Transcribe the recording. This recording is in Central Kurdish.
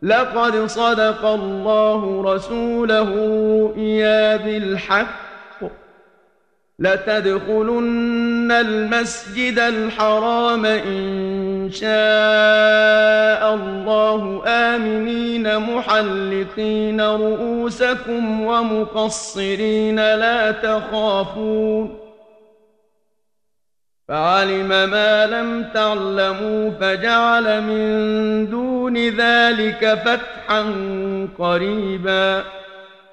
لقد صدق الله رسوله الرؤيا بالحق لتدخلن المسجد الحرام إن شاء الله آمنين محلقين رؤوسكم ومقصرين لا تخافون فعلم ما لم تعلموا فجعل من دون ذلك فتحا قريبا